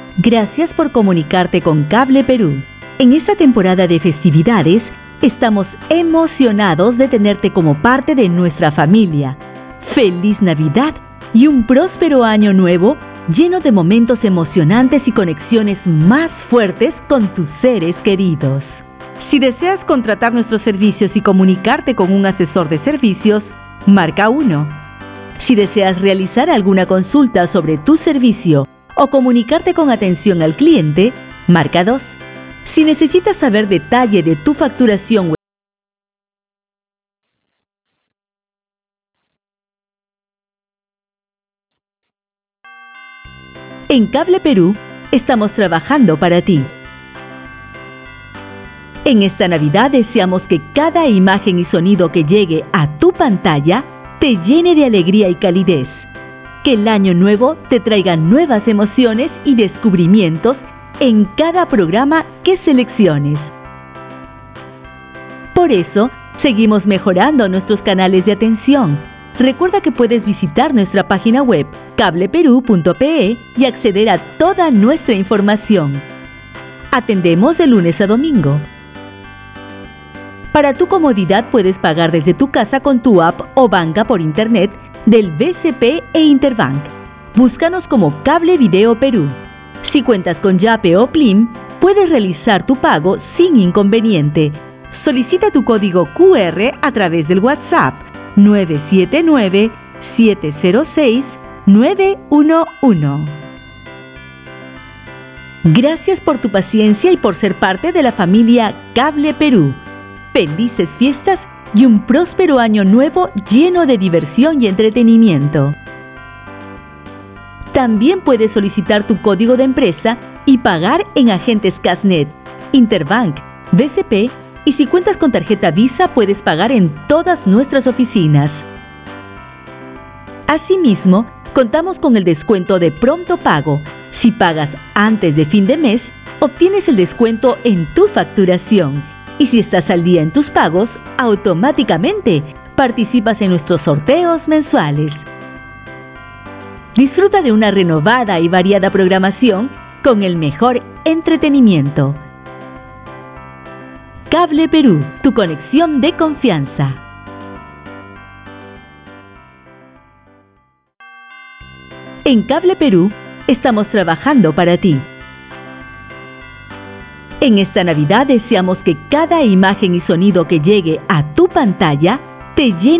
Gracias por comunicarte con Cable Perú. En esta temporada de festividades, estamos emocionados de tenerte como parte de nuestra familia. ¡Feliz Navidad y un próspero año nuevo lleno de momentos emocionantes y conexiones más fuertes con tus seres queridos! Si deseas contratar nuestros servicios y comunicarte con un asesor de servicios, marca 1. Si deseas realizar alguna consulta sobre tu servicio o comunicarte con atención al cliente, marca 2. Si necesitas saber detalle de tu facturación, en Cable Perú estamos trabajando para ti. En esta Navidad deseamos que cada imagen y sonido que llegue a tu pantalla te llene de alegría y calidez. Que el año nuevo te traiga nuevas emociones y descubrimientos en cada programa que selecciones. Por eso, seguimos mejorando nuestros canales de atención. Recuerda que puedes visitar nuestra página web cableperú.pe y acceder a toda nuestra información. Atendemos de lunes a domingo. Para tu comodidad puedes pagar desde tu casa con tu app o banca por internet del BCP e Interbank. Búscanos como Cable Video Perú. Si cuentas con Yape o Plim, puedes realizar tu pago sin inconveniente. Solicita tu código QR a través del WhatsApp 979-706-911. Gracias por tu paciencia y por ser parte de la familia Cable Perú. Felices fiestas y un próspero año nuevo lleno de diversión y entretenimiento. También puedes solicitar tu código de empresa y pagar en agentes Casnet, Interbank, BCP, y si cuentas con tarjeta Visa puedes pagar en todas nuestras oficinas. Asimismo, contamos con el descuento de pronto pago. Si pagas antes de fin de mes, obtienes el descuento en tu facturación. Y si estás al día en tus pagos, automáticamente participas en nuestros sorteos mensuales. Disfruta de una renovada y variada programación con el mejor entretenimiento. Cable Perú, tu conexión de confianza. En Cable Perú estamos trabajando para ti. En esta Navidad deseamos que cada imagen y sonido que llegue a tu pantalla te llene